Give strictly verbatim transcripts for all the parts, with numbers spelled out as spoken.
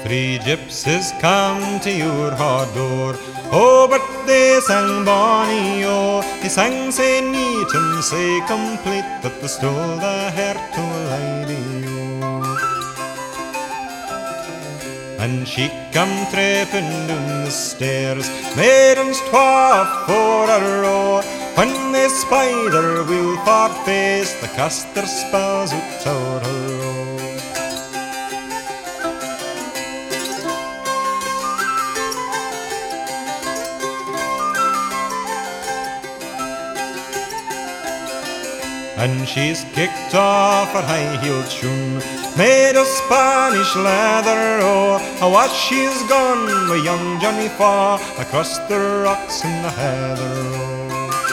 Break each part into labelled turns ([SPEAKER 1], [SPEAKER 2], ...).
[SPEAKER 1] Three gypsies come to your hard door. Oh, but they sang bonny, oh, they sang sae neat and sae complete that they stole the heart to a lady, oh. And she come tripping down the stairs, maidens twa for a row. When they spied her wheel-ford face, they cast their spells out o'er her row. And she's kicked off her high-heeled shoon, made of Spanish leather, oh, what she's gone with young Johnny Faw across the rocks in the heather, oh.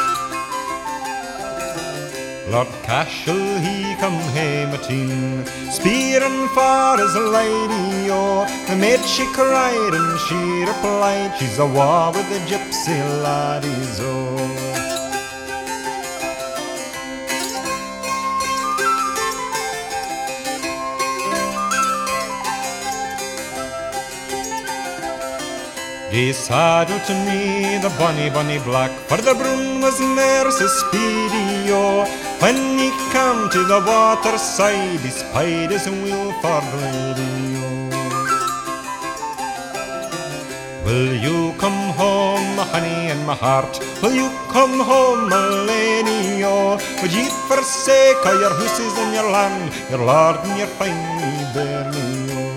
[SPEAKER 1] Lord Cashel, he come hame at e'en, speering for his lady, oh. The maid she cried and she replied, she's a war with the gypsy laddies, oh. He saddled to me the bonny, bonny black, for the broom was ne'er so speedy, oh. When he came to the water side, he spied his wheel-ford lady, oh. Will you come home, my honey and my heart? Will you come home, my lady, oh? Would ye forsake all your houses and your land, your lord and your fine bairnie, oh?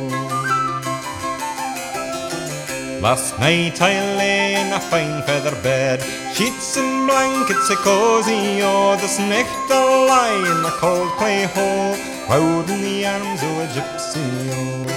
[SPEAKER 1] Last night I lay in a fine feather bed, sheets and blankets so cosy, oh. This night I'll lie in a cold clay hole, proud in the arms of a gypsy, oh.